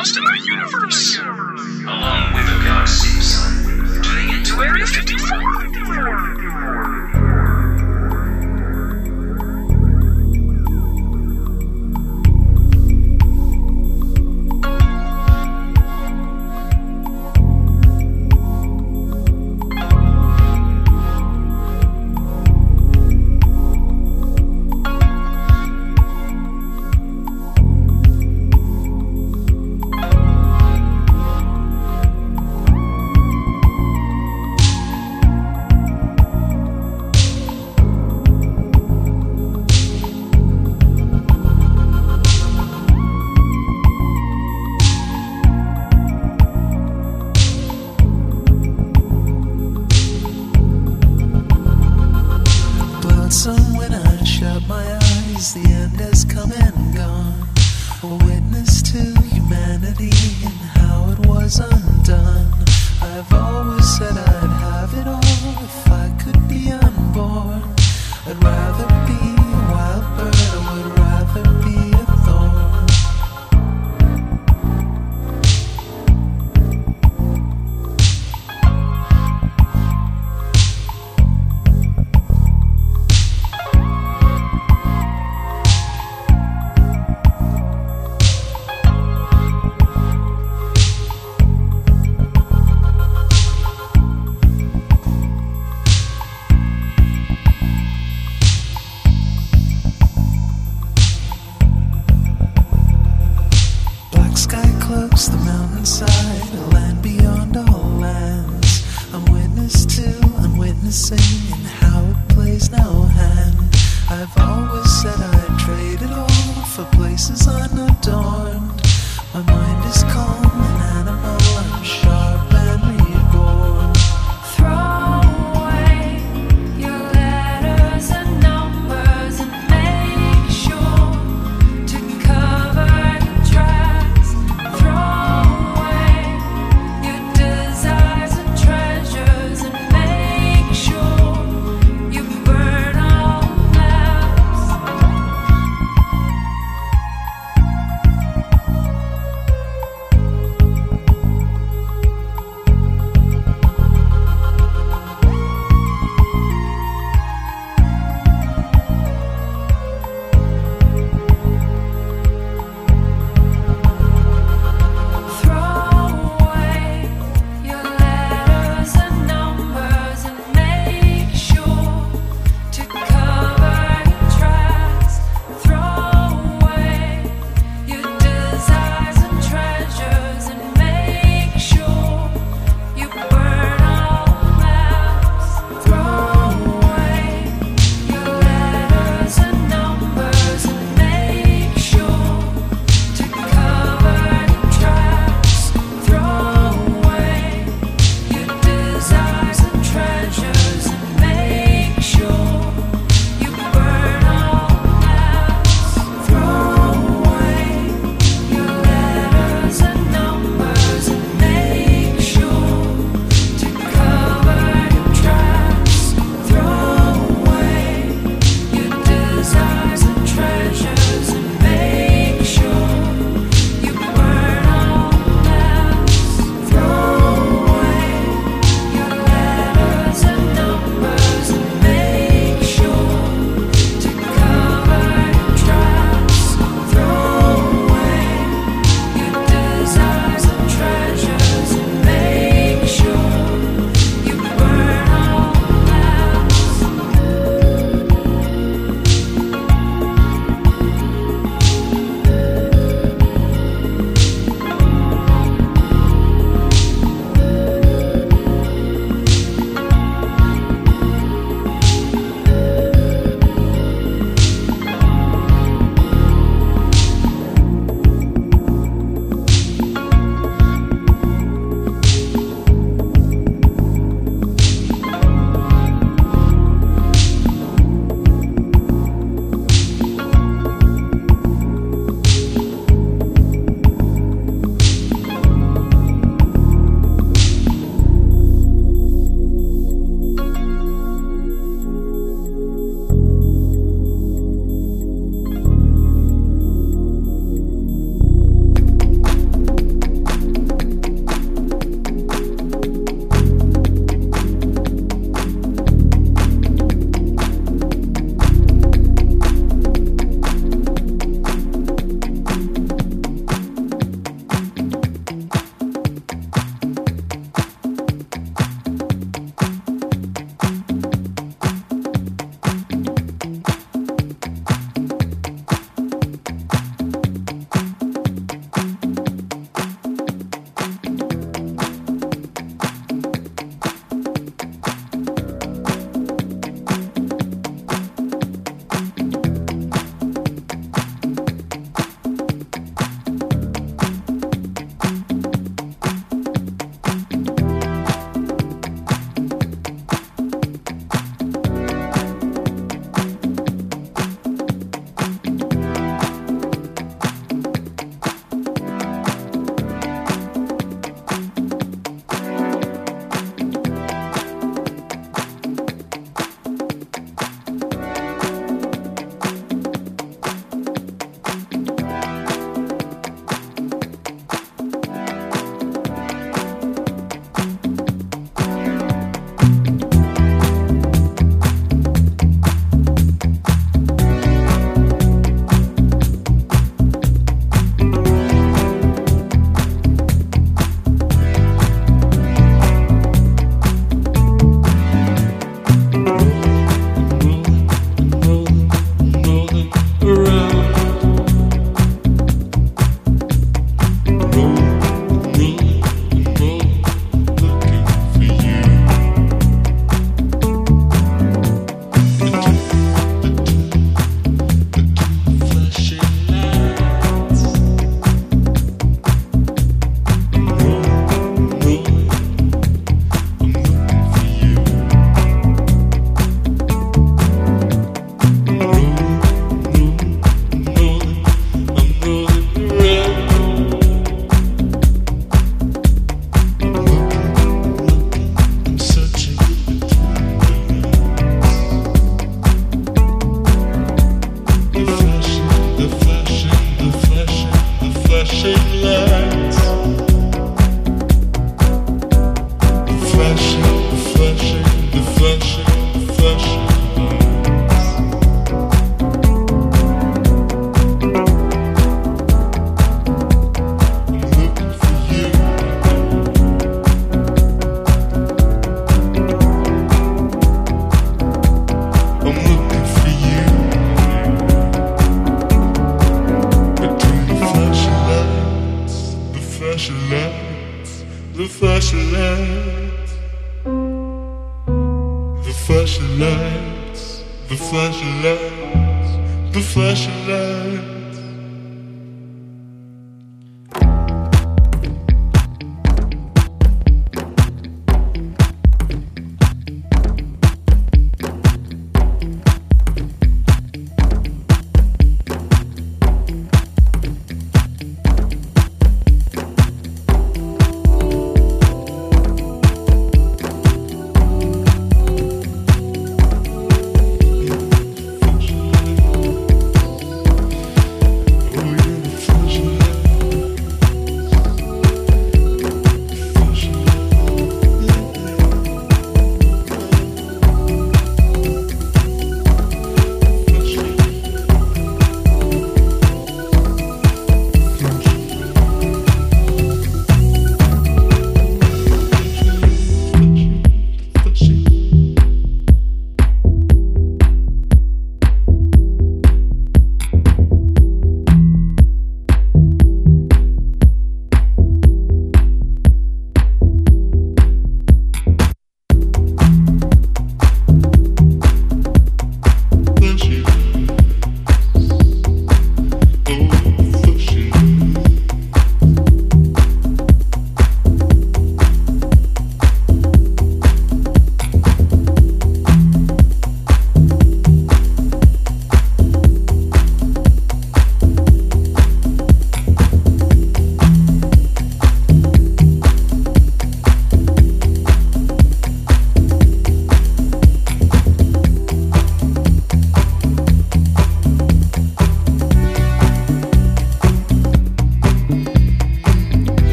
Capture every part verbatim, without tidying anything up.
lost in our universe, along with the galaxies, tuning into Area fifty-four.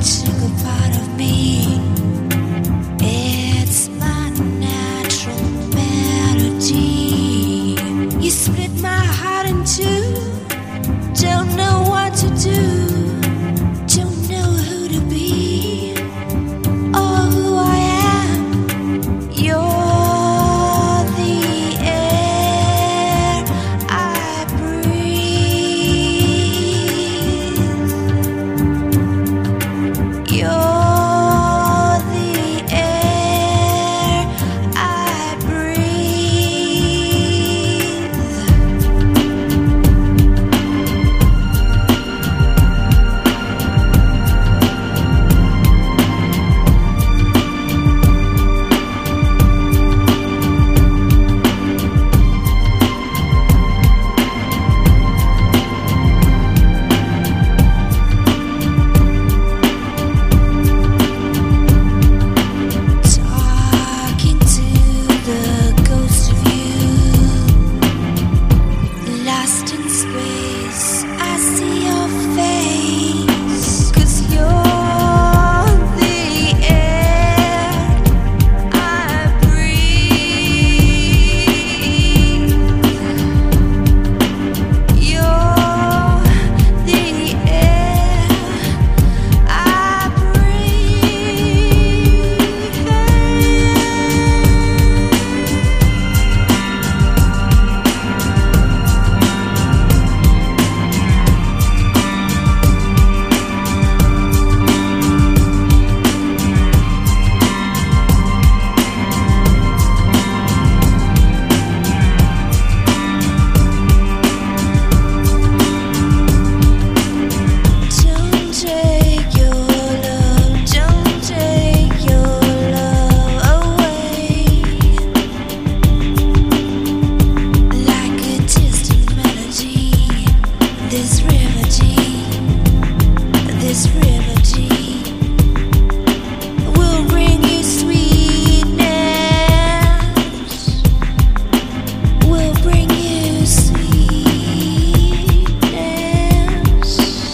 integral part of me. It's my natural melody. You split my heart in two. Don't know what to do. Don't know who to be or who I am. You're the air I breathe. You're the air I breathe. Talking to the ghost of you, lost in space. I see your face, 'cause you're the air I breathe. You're the air I Don't take your love, don't take your love away. Like a distant melody, this river deep, this river deep will bring you sweetness, will bring you sweetness.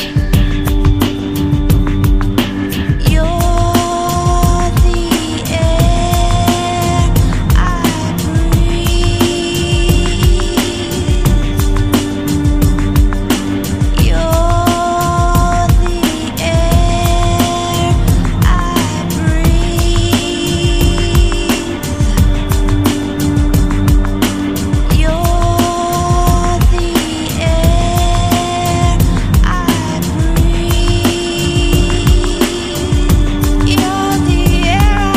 You're the air I breathe. You're the air I breathe. You're the air I breathe. You're the air I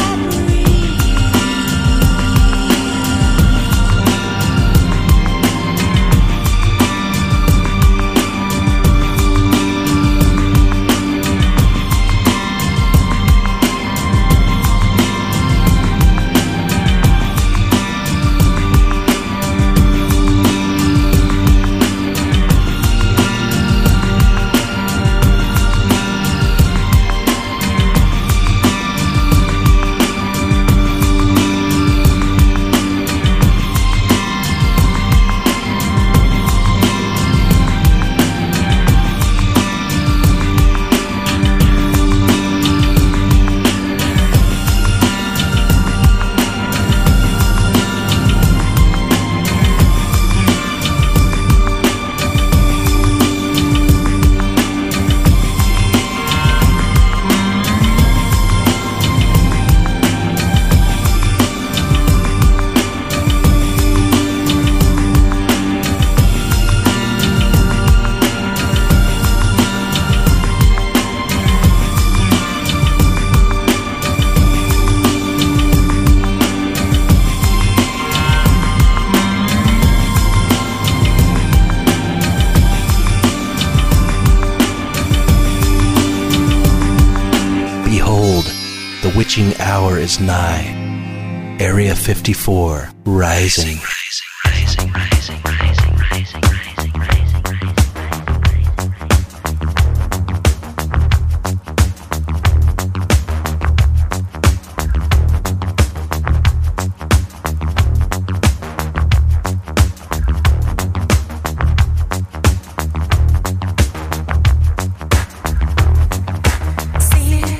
Behold, the witching hour is nigh. Area fifty-four, rising. Sailing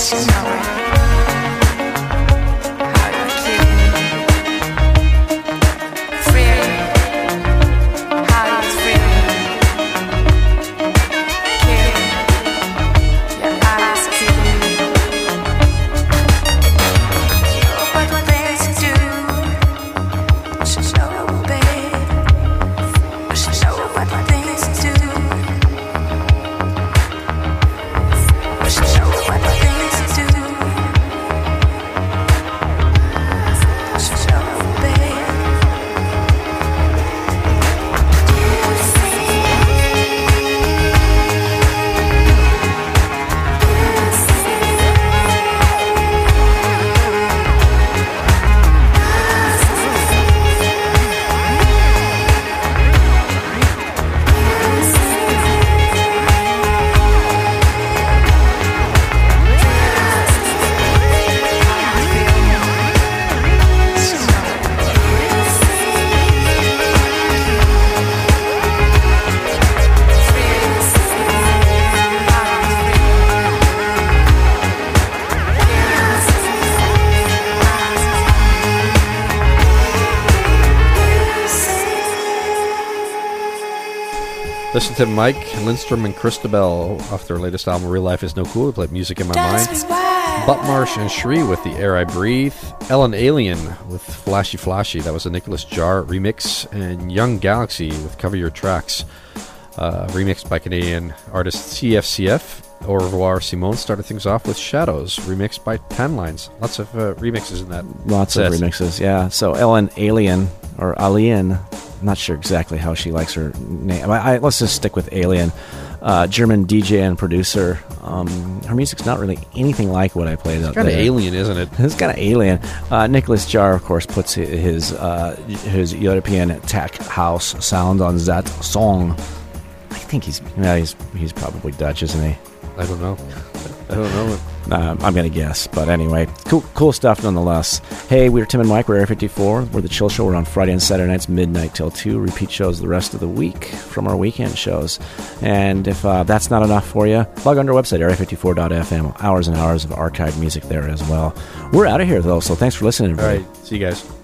Listen to Mike Lindstrom and Christabel off their latest album, Real Life Is No Cool. They played Music in My Mind. Buttmarsh and Shri with The Air I Breathe. Ellen Alien with Flashy Flashy. That was a Nicholas Jar remix. And Young Galaxy with Cover Your Tracks. Uh, remixed by Canadian artist C F C F. Au revoir, Simone started things off with Shadows, remixed by Tan Lines. Lots of uh, remixes in that. Lots set. of remixes, yeah. So Ellen Alien, or Alien, I'm not sure exactly how she likes her name. I, I, let's just stick with Alien. Uh, German D J and producer. Um, her music's not really anything like what I played out there. It's kind of alien, isn't it? It's kind of alien. Uh, Nicholas Jar, of course, puts his uh, his European tech house sound on that song. I think he's yeah, he's he's probably Dutch, isn't he? I don't know. I don't know. Uh, I'm going to guess. But anyway, cool cool stuff nonetheless. Hey, we're Tim and Mike. We're Area fifty-four. We're the Chill Show. We're on Friday and Saturday nights, midnight till two. Repeat shows the rest of the week from our weekend shows. And if uh, that's not enough for you, log on to our website, area fifty-four dot f m. Hours and hours of archived music there as well. We're out of here, though, so thanks for listening, everybody. All right. See you guys.